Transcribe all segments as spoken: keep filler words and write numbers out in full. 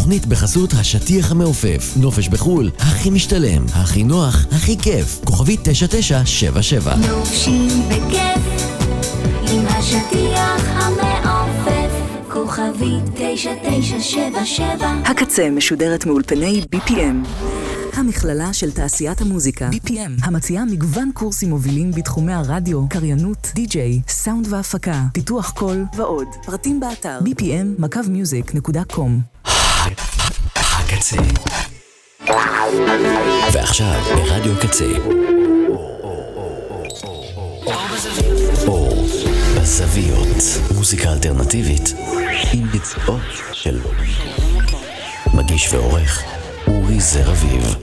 התוכנית בחסות השטיח המעופף. נופש בחול, הכי משתלם, הכי נוח, הכי כיף. כוכבית תשע תשע שבע שבע. נופשים בכיף עם השטיח המעופף. כוכבית תשע תשע שבע שבע. הקצה משודרת מאולפני בי פי אם. המכללה של תעשיית המוזיקה, בי פי אם, המציעה מגוון קורסים מובילים בתחומי הרדיו, קריינות, די-ג'יי, סאונד והפקה, פיתוח קול ועוד. פרטים באתר בי פי אם מקו מיוזיק נקודה קום. הקצה. ועכשיו ברדיו קצה. אור בזוויות. מוזיקה אלטרנטיבית עם ביצועות של מגיש ועורך אורי זר אביב.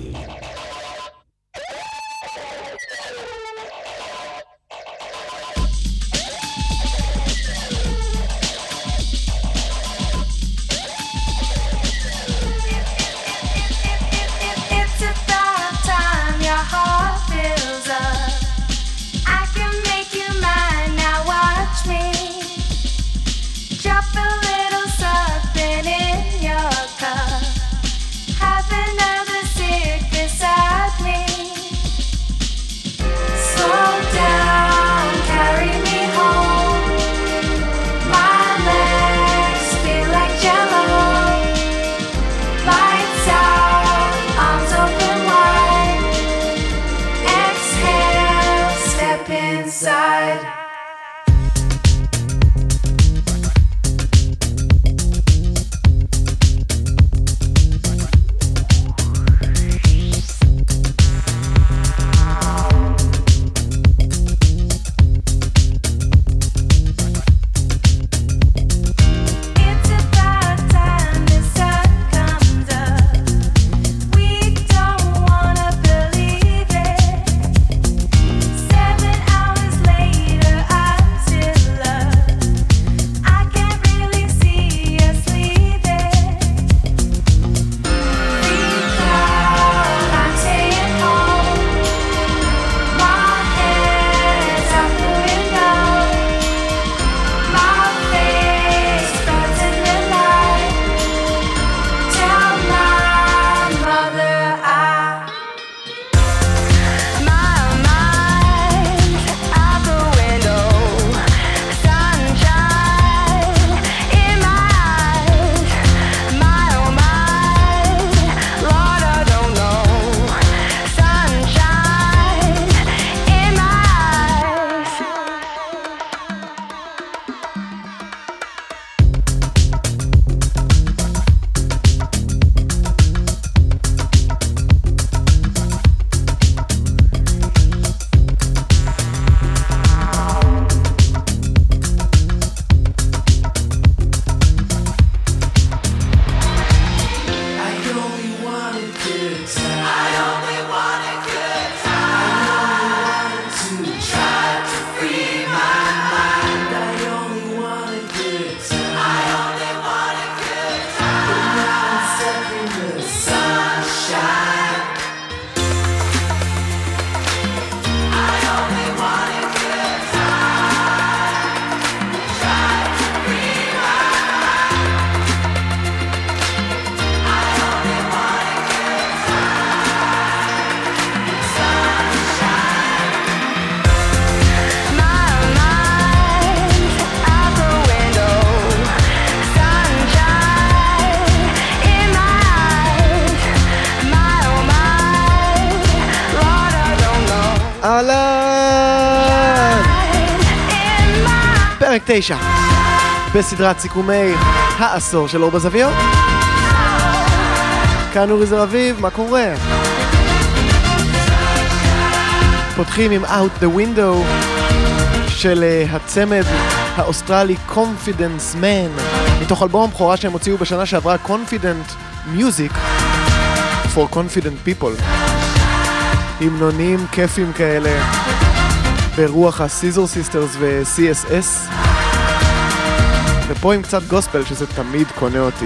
פרק תשע בסדרת סיכומי העשור של אור בזוויות. כאן אורי זר אביב, מה קורה? פותחים עם Out the Window של הצמד האוסטרלי Confidence Man, מתוך אלבום בכורה שהם הוציאו בשנה שעברה, Confident Music for Confident People. המנונים כיפים כאלה ברוח הסיזר סיסטרס ו-סי אס אס, ופה עם קצת גוספל שזה תמיד קונה אותי.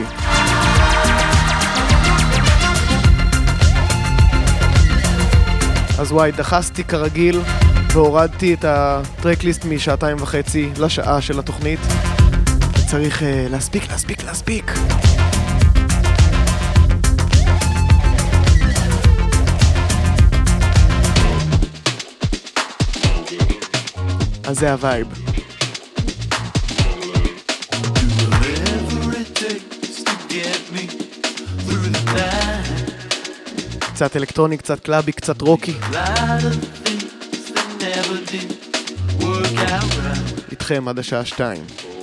אז וואי, דחסתי כרגיל והורדתי את הטרקליסט משעתיים וחצי לשעה של התוכנית. צריך uh, להספיק, להספיק, להספיק. אז זה הווייב. קצת אלקטרוני, קצת קלאבי, קצת רוקי. איתכם עד השעה שתיים.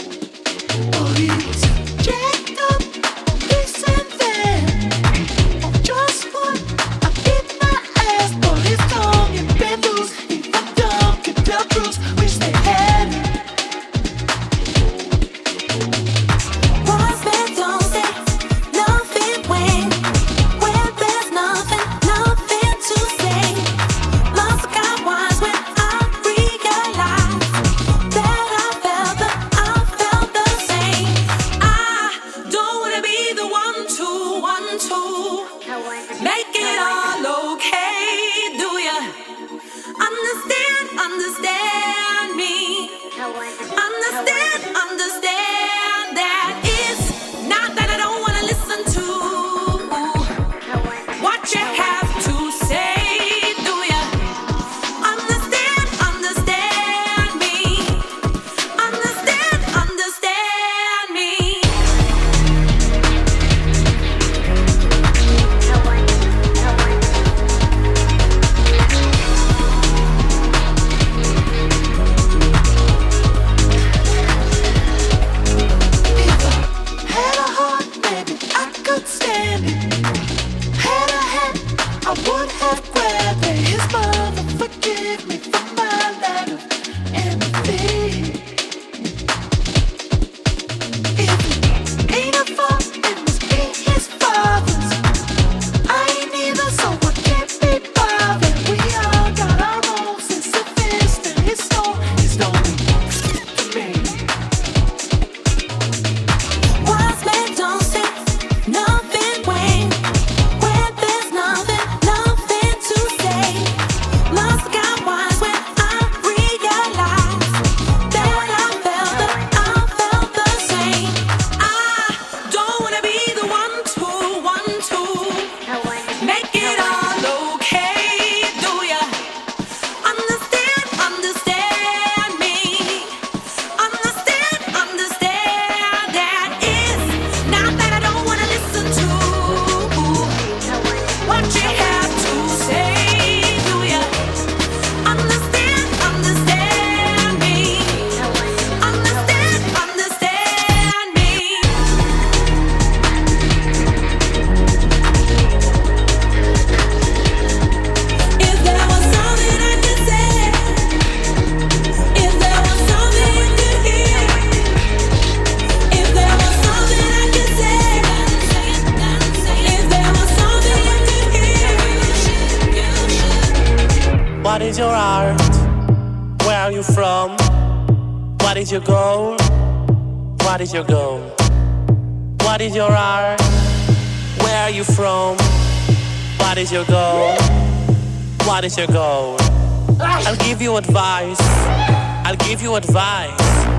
What is your goal? I'll give you advice. I'll give you advice.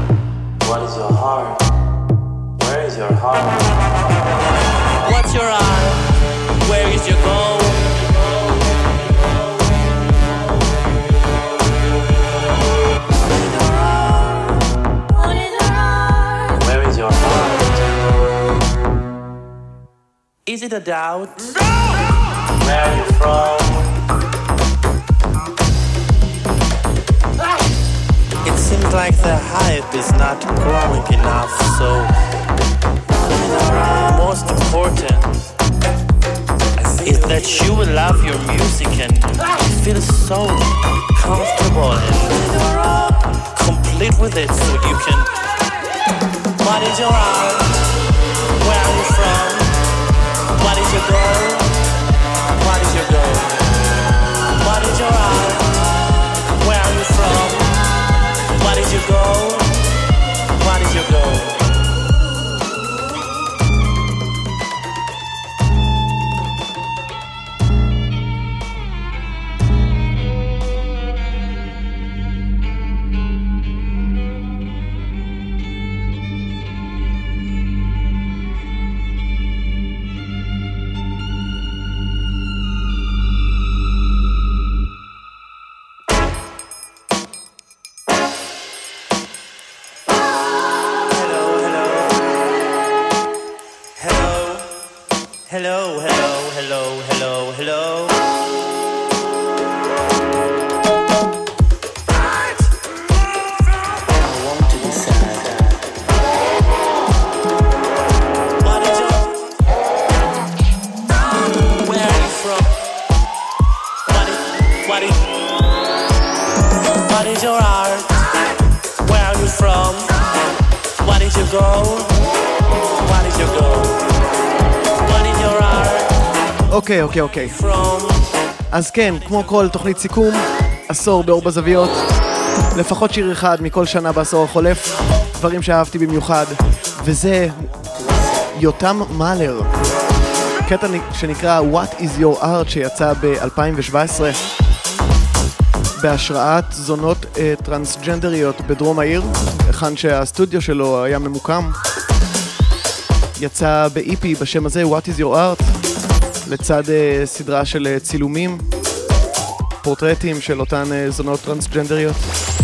What is your heart? Where is your heart? What's your art? Where is your goal? Where is your heart? Is it a doubt? No! Where are you from? It seems like the hype is not growing enough, so most important is that you will love your music and feel so comfortable and complete with it, so you can. What is your art? Where are you from? What is your goal? What is your goal? What is your art? Where are you from? What is your goal? What is your goal? Hello, hello, hello, hello, hello. What is your art? Where are you from? What is your goal? What is your goal? What is your art? אוקיי, אוקיי, אוקיי. From אז כן, כמו כל תוכנית סיכום, עשור באור בזוויות, לפחות שיר אחד מכל שנה בעשור החולף, דברים שאהבתי במיוחד, וזה יותם מאלר. קטע שנקרא What is your art שיצא ב-אלפיים שבע עשרה. בהשראת זונות אה, טרנסג'נדריות בדרום העיר, היכן שהסטודיו שלו היה ממוקם. יצא ב-אי פי בשם הזה, What is your art, לצד אה, סדרה של אה, צילומים, פורטרטים של אותן אה, זונות טרנסג'נדריות.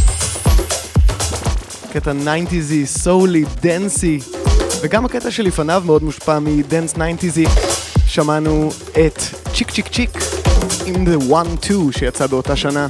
קטע ניינטיזי, סולי, דנסי, וגם הקטע שלפניו מאוד מושפע מדנס ניינטיזי. שמענו את צ'יק צ'יק צ'יק עם The One Two שיצא באותה שנה.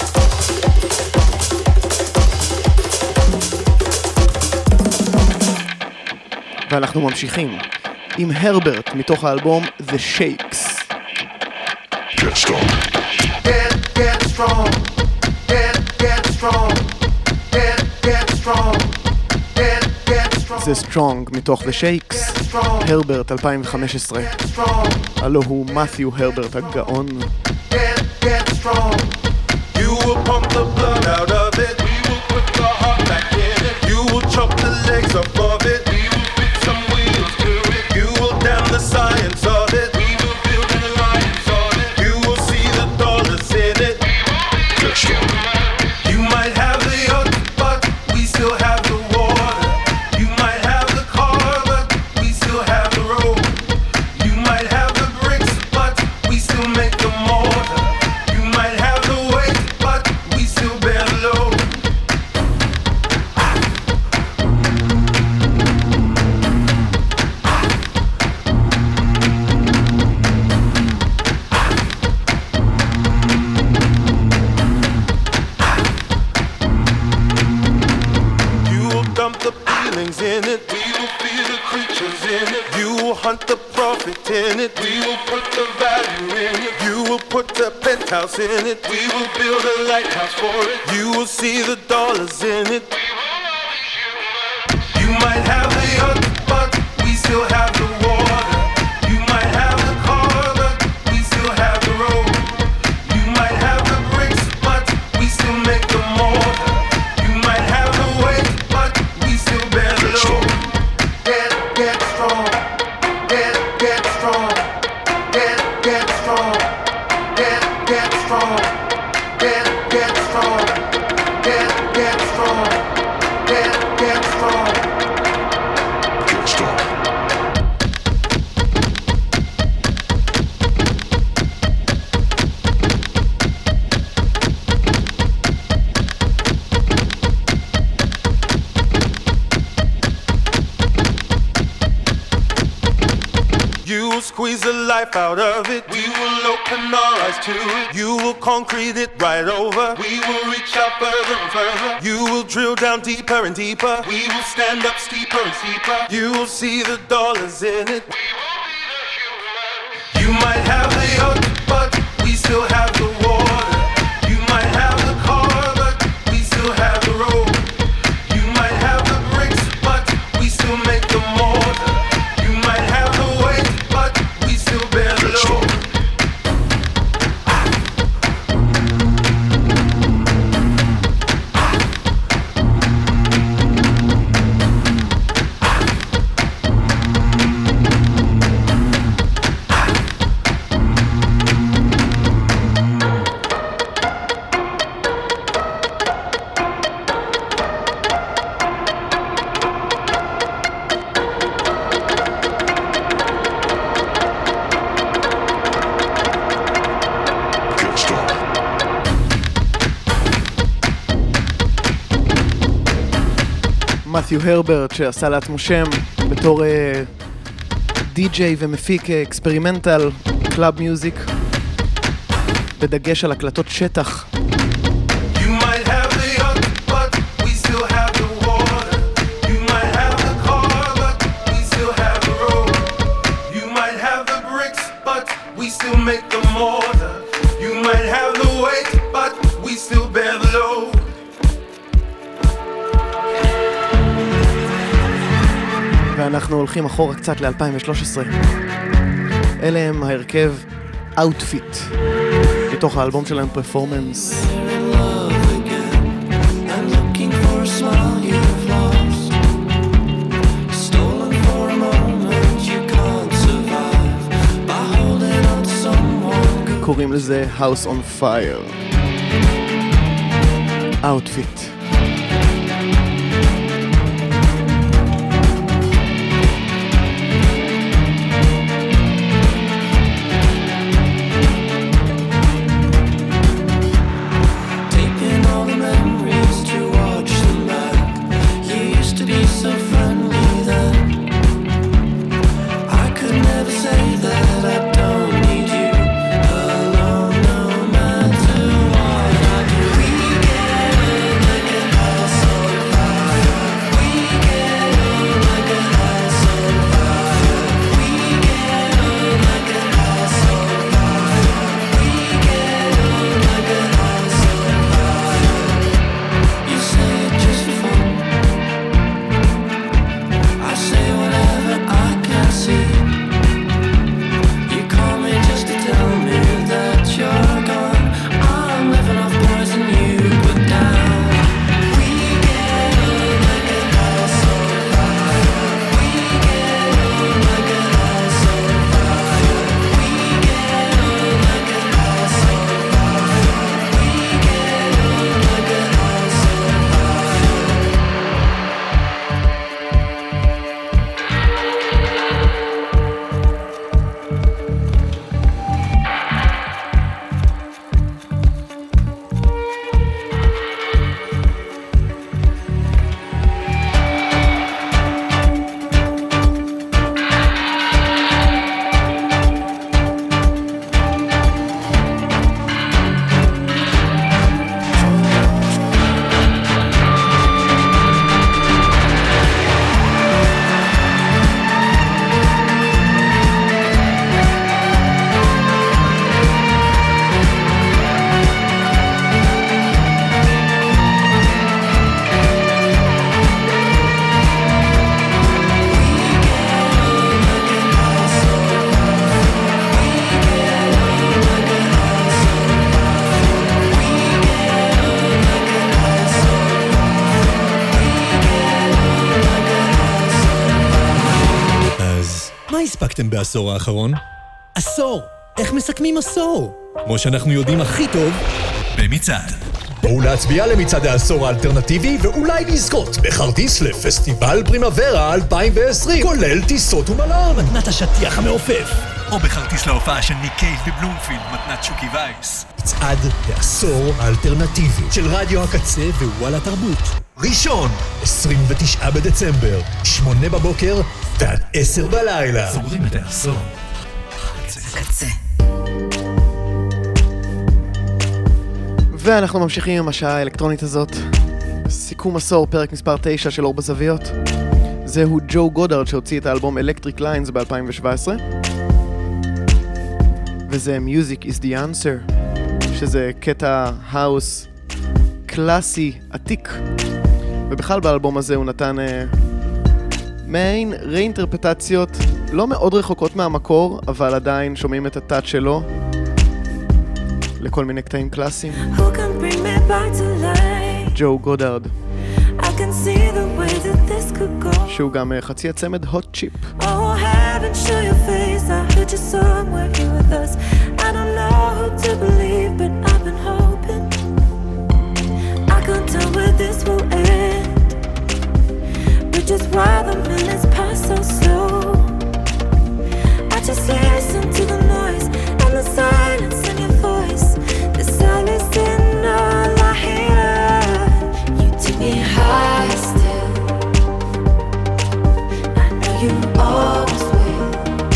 ואנחנו ממשיכים עם הרברט מתוך האלבום The Shakes. Get strong. Get, get strong. Get, get strong. Get, get strong. Get, get strong. זה Strong מתוך The Shakes. הרברט אלפיים וחמש עשרה. הלו הוא מת'יו הרברט הגאון. Get, get strong. You will pump the blood out of it. We will put the heart back in it. You will chop the legs off of it. We will fit some wheels to it. You will damn the science of it. We will build an alliance on it. You will see the dollars in it. Get strong. You might have the yacht, but we still have the water. You might have the car, but we still have the road. You might have the bricks, but we still make the mortar. You might have the weight, but we still bear the load. You will dump the feelings in it. We will feel the creatures in it. You will hunt the profit in it. We will put the value in it. You will put the penthouse in it. We will build a lighthouse for it. You will see the dollars in it. You might have the yacht, but we still have the water. You might have the car, but we still have the road. You might have the bricks, but we still make the mortar. You might have the weight, but we still bear the load. Get, get strong. Get, get strong. Get, get strong. Get, get strong. Get, get strong. Get, get strong. Get, get strong. Get strong. You will squeeze the life out of it. We will open our eyes to it. You will concrete it right over. We will reach out further and further. You will drill down deeper and deeper. We will stand up steeper and steeper. You will see the dollars in it. You might have the yacht, but we still have the water. You might have the car, but we still have the road. You might have the bricks, but we still make the mortar. You might have the weight, but we still bear the load. Get strong. מת'יו הרברט שעשה לעצמו שם בתור uh, די-ג'יי ומפיק אקספרימנטל קלאב מיוזיק, בדגש על הקלטות שטח. Make the mortar. You might have the weight, but we still bear the load. ואנחנו הולכים אחורה קצת ל-אלפיים ושלוש עשרה. אלה הם ההרכב Outfit, מתוך האלבום שלהם Performance. קוראים לזה House on Fire. Outfit. הספקתם בעשור האחרון? עשור! איך מסכמים עשור? כמו שאנחנו יודעים הכי טוב, במצעד. בואו להצביע למצעד העשור האלטרנטיבי ואולי לזכות בכרטיס לפסטיבל פרימוורה אלפיים ועשרים, כולל טיסות ומלון, מתנת השטיח המעופף, או בכרטיס להופעה של ניק קייב בבלומפילד, מתנת שוקי וייס. מצעד העשור האלטרנטיבי של רדיו הקצה ווואלה תרבות. ראשון, עשרים ותשעה בדצמבר, שמונה בבוקר ועד עשר בלילה. סוגרים את העשור. הקצה. ואנחנו ממשיכים עם השעה האלקטרונית הזאת. סיכום עשור, פרק מספר תשע של אור בזוויות. זהו ג'ו גודארד שהוציא את האלבום Electric Lines ב-אלפיים ושבע עשרה. וזה Music is the Answer, שזה קטע האוס קלאסי עתיק. ובכלל באלבום הזה הוא נתן אה, מעין ראינטרפטציות לא מאוד רחוקות מהמקור, אבל עדיין שומעים את הטאץ' שלו לכל מיני קטעים קלאסיים. ג'ו גודארד, שהוא גם uh, חצי הצמד hot chip. Oh, heaven, show your face. I heard you somewhere here with us. I don't know who to believe, but I've been hoping. I can't tell where this will end, but just why the minutes pass so slow. I just listen to the noise and the silence in your voice. The silence in all I hear. You took me high still. You always will.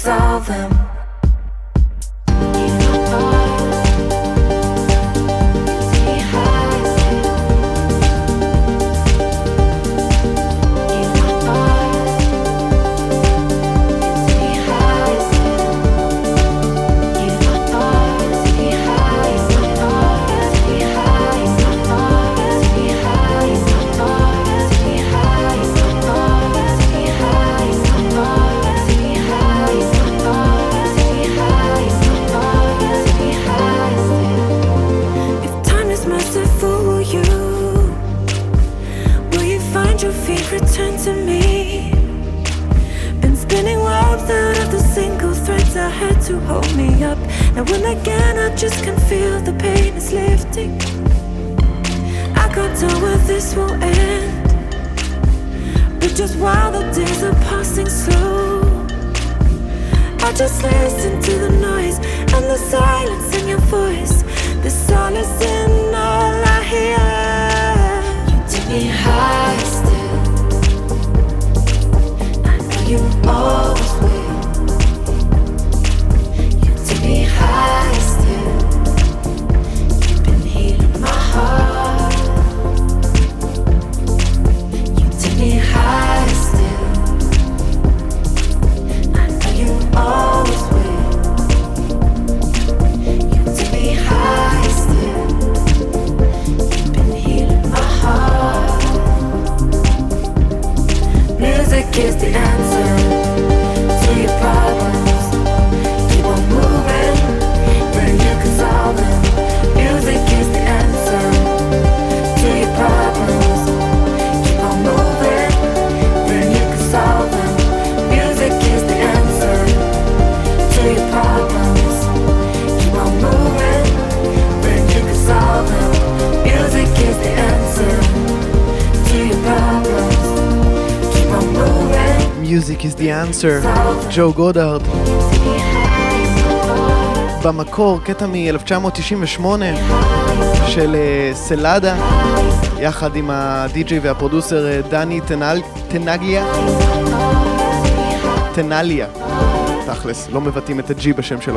solve them. Return to me. Been spinning rounds out of the single threads I had to hold me up. Now when again I just can feel the pain is lifting. I can't tell where this will end, but just while the days are passing slow, I just listen to the noise and the silence in your voice. The solace in all I hear. You take me high still. You always will. You take me high still. You've been healing my heart. You take me high still. I know you always will. You take me high still. You've been healing my heart. Music is the answer to your problems. Keep on moving, then you can solve them. Music is the answer to your problems. Keep on moving, then you can solve them. Music is the answer to your problems. Keep on moving, then you can solve them. Music is the answer to your problems. Music is the answer, ג'ו גודארד. במקור קטע מ-אלף תשע מאות תשעים ושמונה של סלאדה, יחד עם הדי-ג'יי והפרודוסר דני טנגיה. טנליה, תכלס, לא מבטאים את הג'י בשם שלו.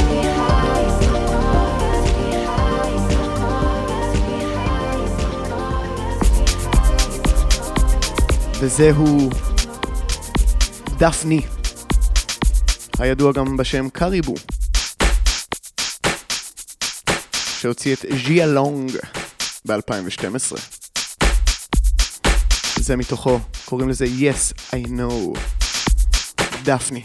וזהו דפני, הידוע גם בשם קריבו, שהוציא את ז'יה לונג ב-אלפיים ושתים עשרה. זה מתוכו, קוראים לזה Yes I Know. דפני.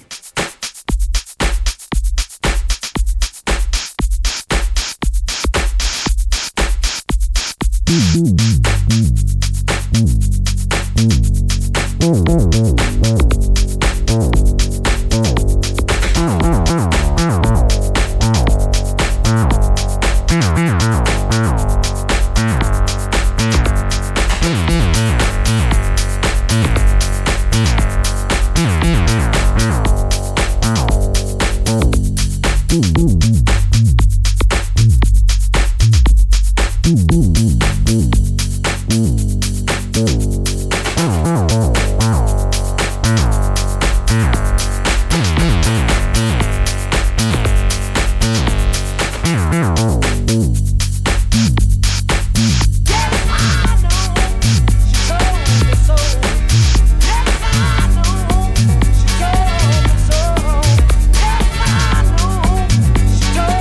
She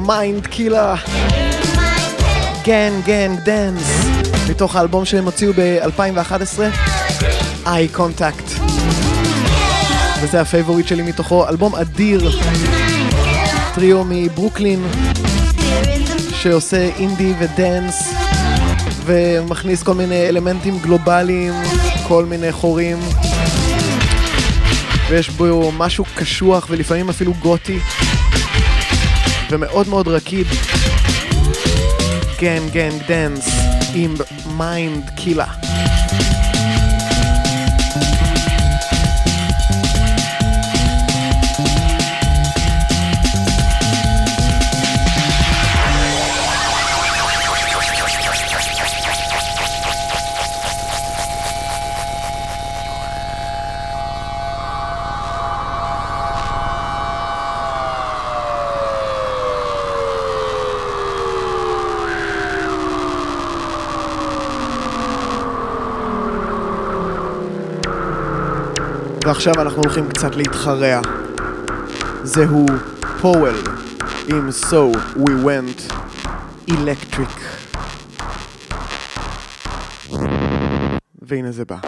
מיינד קילר, גנג גנג דנס, מתוך האלבום שהם הוציאו ב-אלפיים ואחת עשרה, איי קונטקט, וזה הפייבוריט שלי מתוכו. אלבום אדיר, טריו מברוקלין שעושה אינדי ודנס ומכניס כל מיני אלמנטים גלובליים, כל מיני חורים, ויש בו משהו קשוח ולפעמים אפילו גותי ומאוד מאוד רקיד. גנג גנג דנס עם מיינד קילר. ועכשיו אנחנו הולכים קצת להתחרע. זהו פואל עם So We Went Electric. והנה זה בא.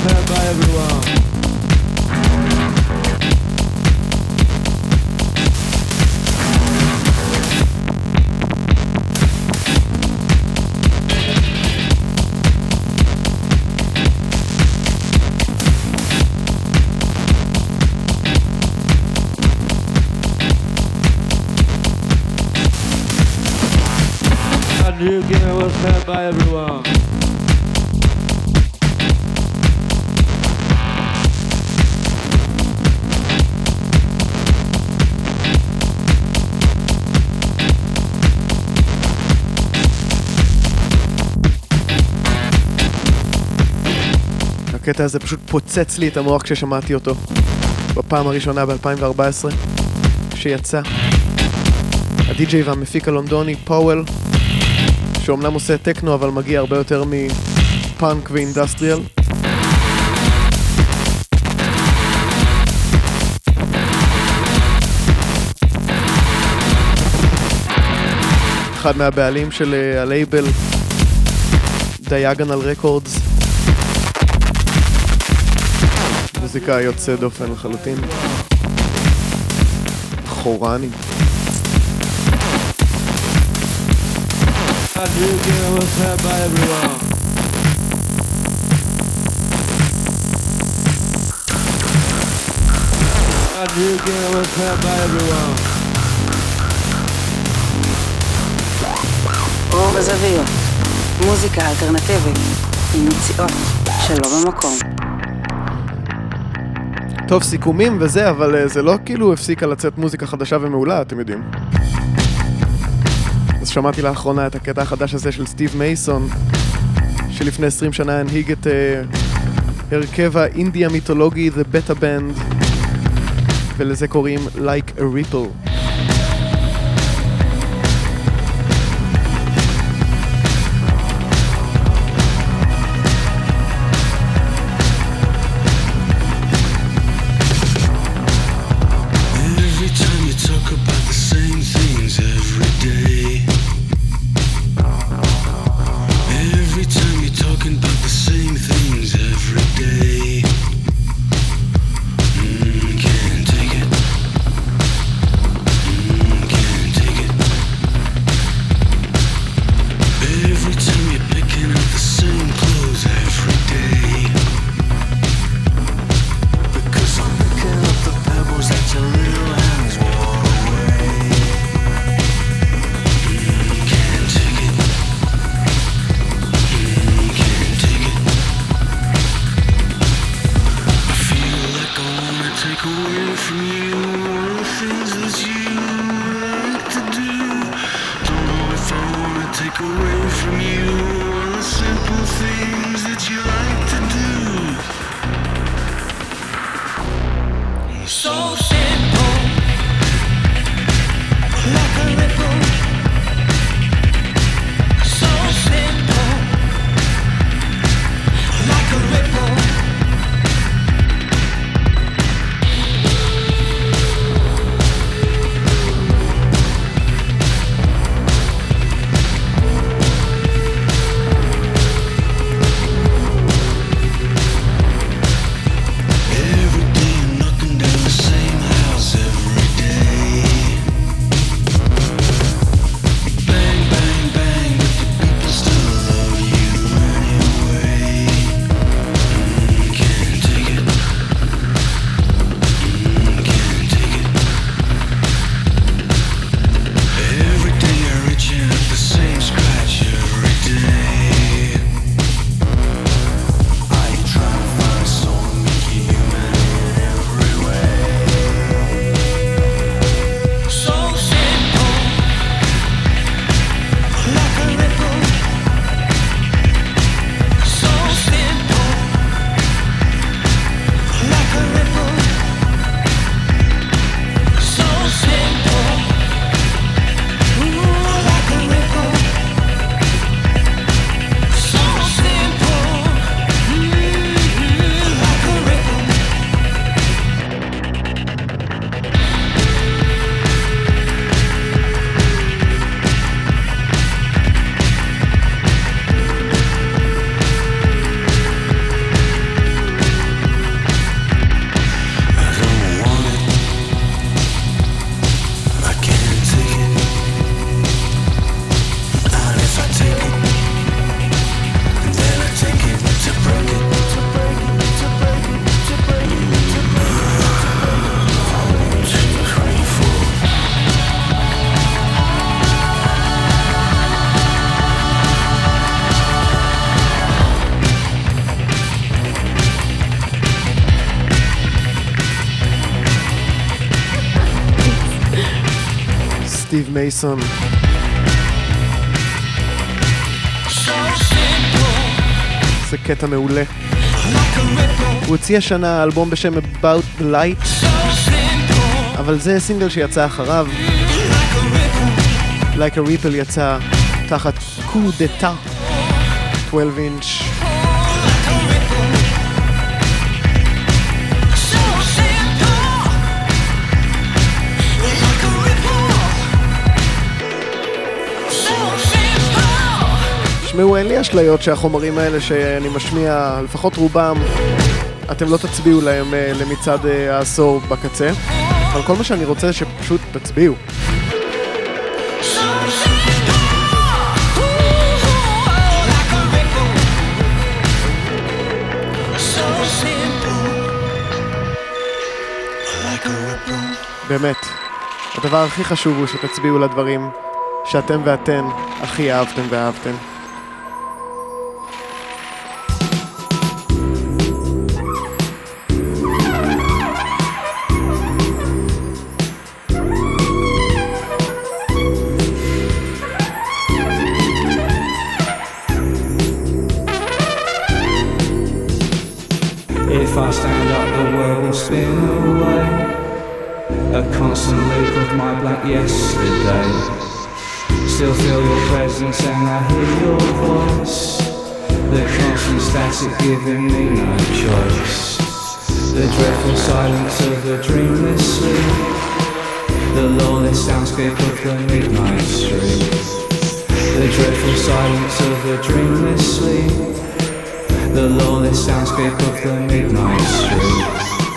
heard by everyone. New Guinea was heard by everyone. הקטע הזה פשוט פוצץ לי את המוח כששמעתי אותו בפעם הראשונה ב-אלפיים וארבע עשרה שיצא. הדי-ג'יי והמפיק הלונדוני פאוול, שאומנם עושה טקנו אבל מגיע הרבה יותר מפאנק ואינדסטריאל. אחד מהבעלים של הלייבל דיאגונל רקורדס, מוזיקה יוצא דופן לחלוטין, חורני. A new Guinea was heard by everyone. A new Guinea was heard by everyone. אור בזוויות, מוזיקה אלטרנטיבית עם מציאות שלא במקום. טוב, סיכומים וזה, אבל זה לא כאילו הפסיקה לצאת מוזיקה חדשה ומעולה, אתם יודעים. אז שמעתי לאחרונה את הקטע החדש הזה של סטיב מייסון, שלפני עשרים שנה הנהיג את uh, הרכב האינדי המיתולוגי The Beta Band, ולזה קוראים Like a Ripple. מייסון. זה קטע מעולה. הוא הוציא השנה אלבום בשם About the Light, אבל זה סינגל שיצא אחריו. Like a Ripple יצא תחת coup d'etat שתים עשרה אינץ'. תשמעו, אין לי אשליות שהחומרים האלה שאני משמיע, לפחות רובם, אתם לא תצביעו להם uh, למצעד uh, העשור בקצה, אבל כל מה שאני רוצה שפשוט תצביעו. באמת, הדבר הכי חשוב הוא שתצביעו לדברים שאתם ואתן הכי אהבתם ואהבתם. If I stand up, the world will spin away. A constant loop of my black yesterday. Still feel your presence and I hear your voice. The constant static giving me no choice. The dreadful silence of the dreamless sleep. The lawless soundscape of the midnight street. The dreadful silence of the dreamless sleep. The lawless soundscape of the midnight street.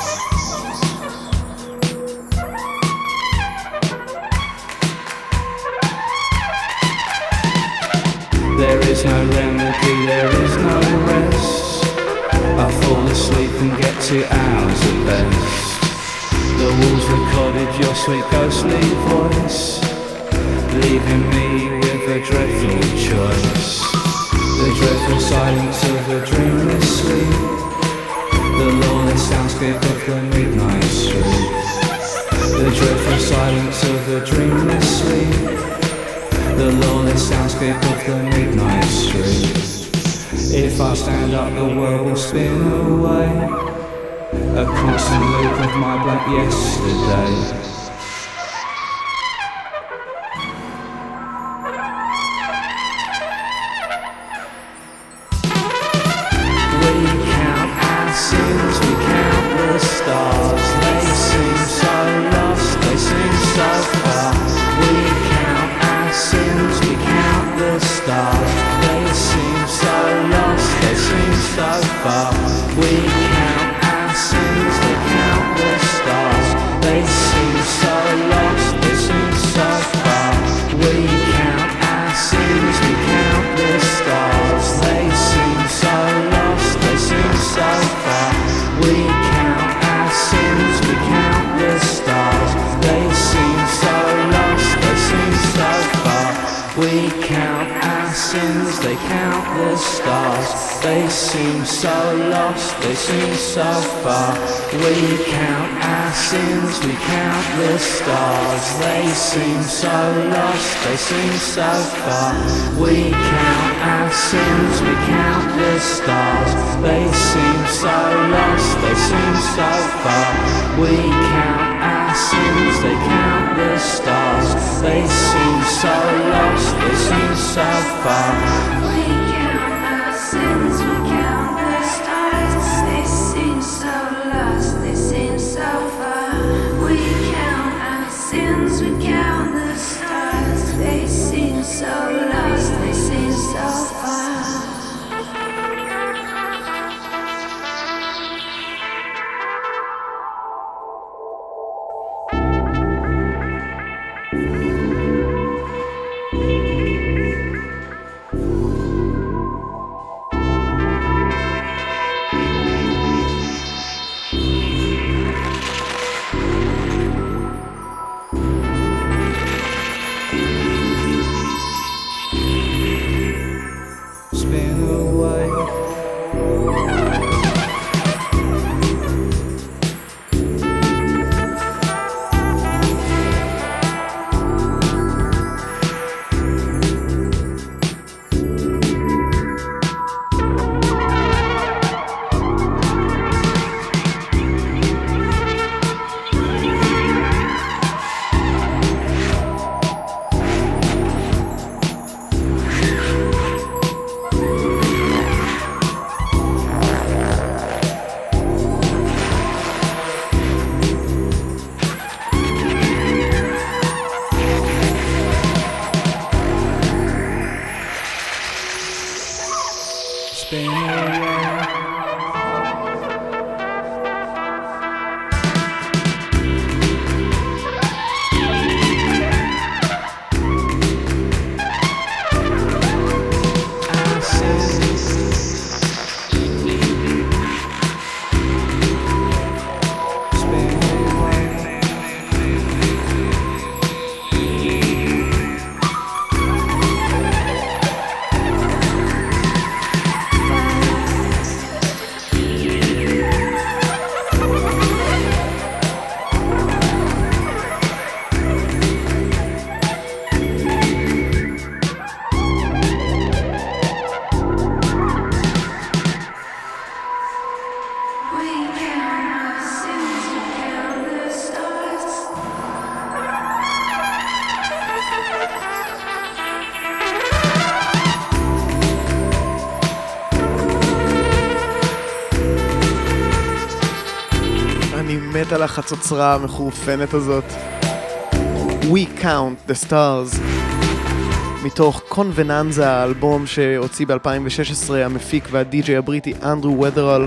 There is no remedy, there is no rest. I fall asleep and get two hours at best. The walls recorded your sweet ghostly voice, leaving me with a dreadful choice. The dreadful silence of the dreamless sleep. The lawless soundscape of the midnight street. The dreadful silence of the dreamless sleep. The lawless soundscape of the midnight street. If I stand up, the world will spin away. A constant loop of my black yesterday. We count our sins, we count the stars. They seem so lost, they seem so far. We count our sins, we count the stars. They seem so lost, they seem so far. We count our sins, we count the stars. They seem so lost, they seem so far. We count our sins, we count the stars. They seem so lost, they seem so far. We count our sins, we count the stars. They seem so lost, they seem so far. We count our sins, they count the stars. They seem so lost, they seem so far. We count our sins, we count the stars. They seem so lost, they seem so far. We count our sins, we count the stars. They seem so lost, they seem so far. We count our sins, they count the stars. They seem so lost, they seem so far. We count our sins, we count the stars. They seem so lost, they seem so far. We count our sins, we count the stars. They seem so lost, they seem so far. spin away. מת על החצוצרה המחורפנת הזאת. We Count the Stars מתוך קונבננזה, האלבום שהוציא ב-אלפיים ושש עשרה המפיק והדי-ג'יי הבריטי אנדרו ות'רל,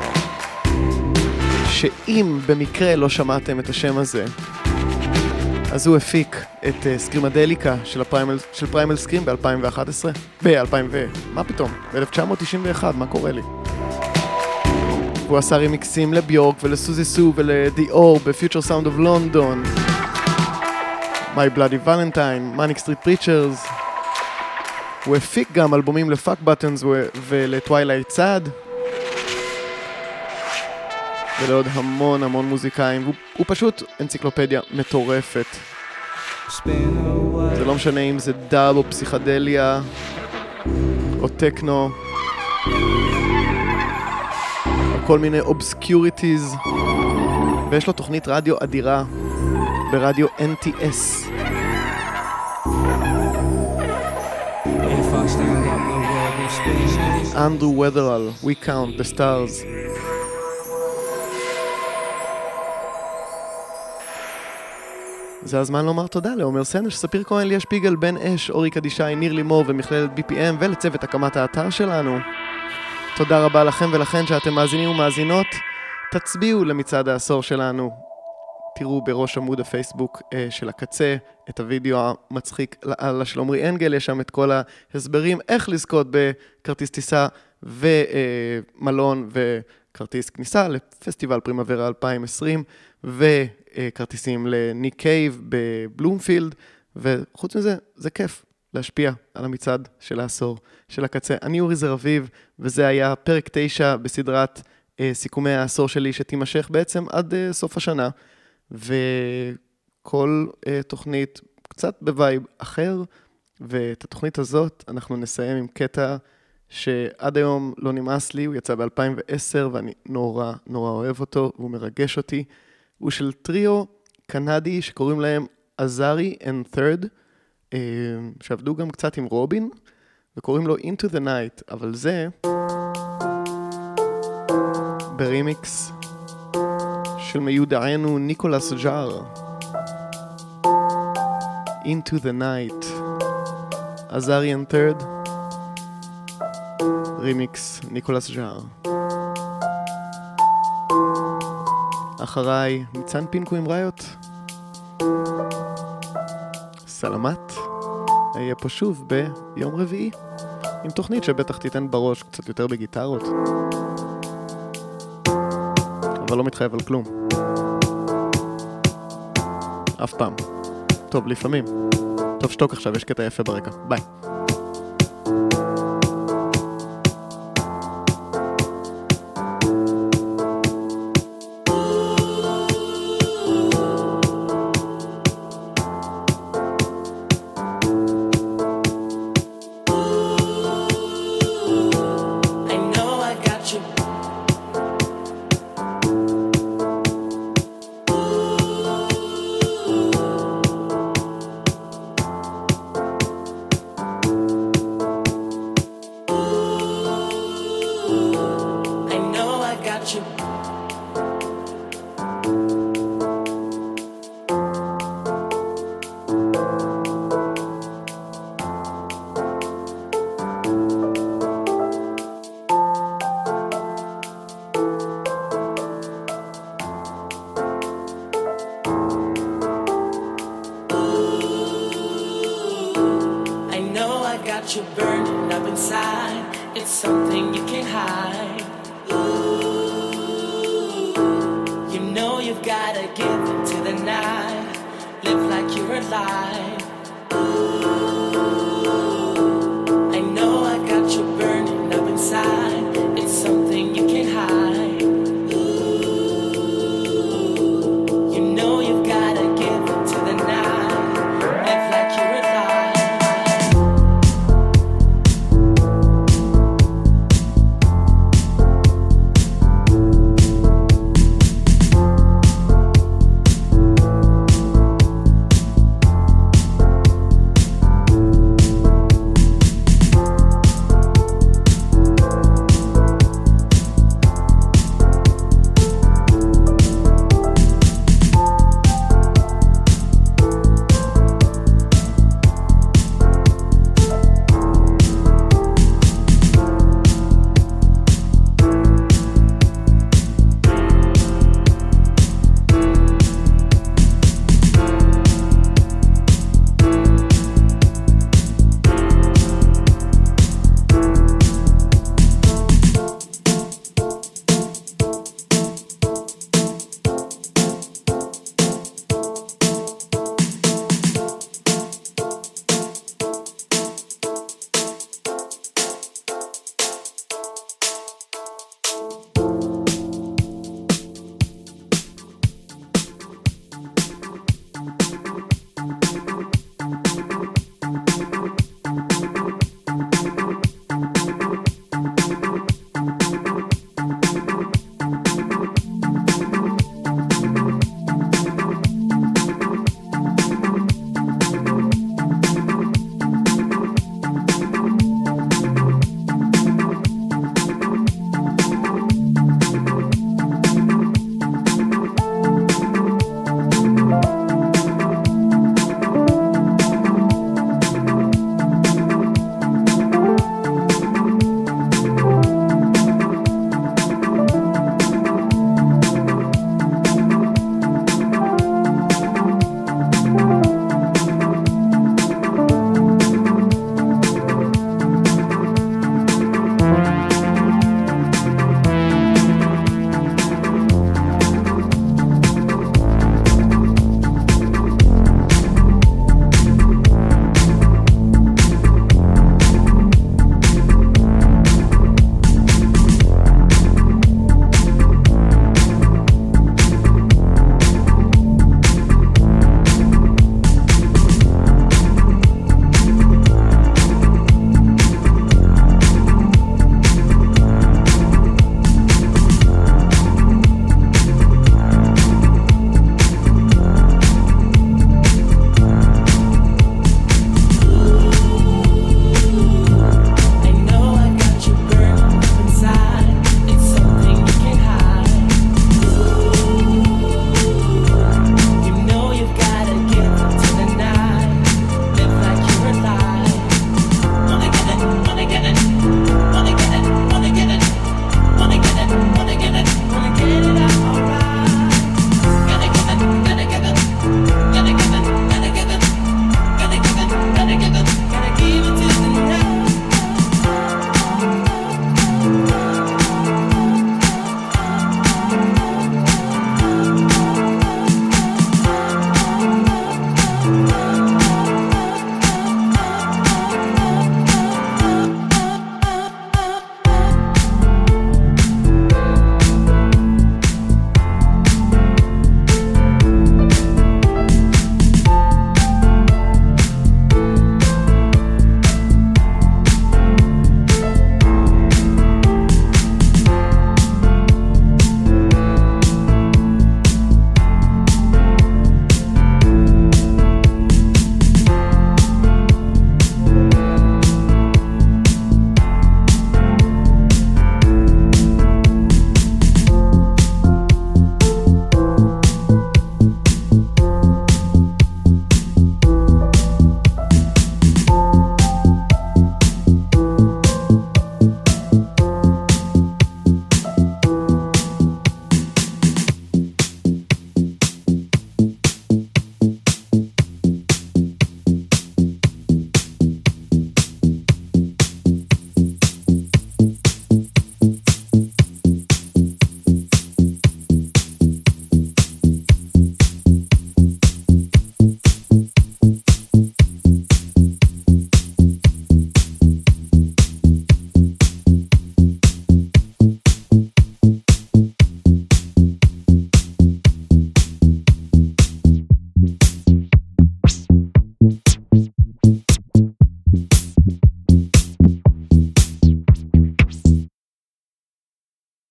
שאם במקרה לא שמעתם את השם הזה, אז הוא הפיק את uh, סקרימדליקה של, הפריימל, של פריימל סקרים ב-אלפיים ואחת עשרה ב-אלפיים ו... מה פתאום? ב-אלף תשע מאות תשעים ואחת, מה קורה לי? הוא עשה רימיקסים לביורק ולסוזי סו ולדיאור ב-Future Sound of London, My Bloody Valentine, Manic Street Preachers. הוא הפיק גם אלבומים לפאק בטנס ולטווילייט צד ולעוד המון המון מוזיקאים. הוא, הוא פשוט אנציקלופדיה מטורפת. זה לא משנה אם זה דאב או פסיכדליה או טכנו, כל מיני אובסקיוריטיז, ויש לו תוכנית רדיו אדירה ברדיו אן טי אס. אנדרו ות'רל, We Count the Stars. זה הזמן לומר תודה לעומר סנש, ספיר כהן, ליה שפיגל, בן אש, אורי קדישי, ניר לימור ומכללת בי פי אם, ולצוות הקמת האתר שלנו. תודה רבה לכם ולכן שאתם מאזינים ומאזינות. תצביעו למצעד העשור שלנו. תראו בראש עמוד הפייסבוק אה, של הקצה את הוידאו המצחיק לאללה של עומרי אנגל. יש שם את כל ההסברים איך לזכות בכרטיס טיסה ומלון וכרטיס כניסה לפסטיבל פרימוורה אלפיים עשרים וכרטיסים לניק קייב בבלומפילד. וחוץ מזה, זה כיף להשפיע על המצעד של העשור של הקצה. אני אורי זרביב, וזה היה פרק תשע בסדרת אה, סיכומי העשור שלי, שתימשך בעצם עד אה, סוף השנה, וכל אה, תוכנית קצת בווייב אחר, ואת התוכנית הזאת אנחנו נסיים עם קטע שעד היום לא נמאס לי. הוא יצא ב-אלפיים ועשר, ואני נורא נורא אוהב אותו, והוא מרגש אותי. הוא של טריו קנדי שקוראים להם עזרי and Third, שעבדו גם קצת עם רובין, וקוראים לו Into the Night, אבל זה ברימיקס של מיודענו ניקולס ג'אר. Into the Night, עזרי and Third, רימיקס ניקולס ג'אר. אחריי ניצן פינקו עם ראיות. סלמת, אהיה פה שוב ביום רביעי עם תוכנית שבטח תיתן בראש קצת יותר בגיטרות, אבל לא מתחייב על כלום אף פעם. טוב, לפעמים. טוב, שתוק עכשיו, יש קטע יפה ברקע. ביי. I've got you burned up inside. It's something you can't hide. Ooh, you know you've gotta give into the night. Live like you're alive.